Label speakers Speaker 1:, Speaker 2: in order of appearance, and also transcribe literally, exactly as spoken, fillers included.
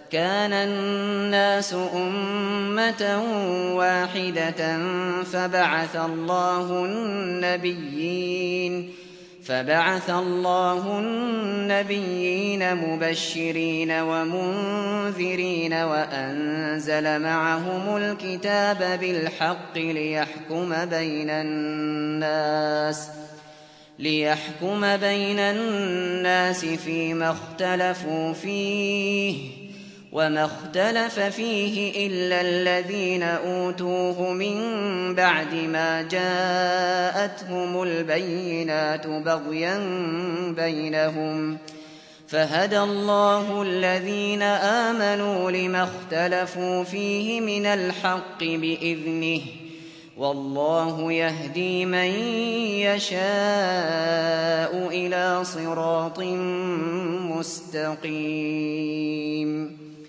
Speaker 1: كان الناس أمة واحدة فبعث الله النبيين فبعث الله النبيين مبشرين ومنذرين وأنزل معهم الكتاب بالحق ليحكم بين الناس ليحكم بين الناس فيما اختلفوا فيه وما اختلف فيه إلا الذين أوتوه من بعد ما جاءتهم البينات بغيا بينهم فهدى الله الذين آمنوا لما اختلفوا فيه من الحق بإذنه والله يهدي من يشاء إلى صراط مستقيم.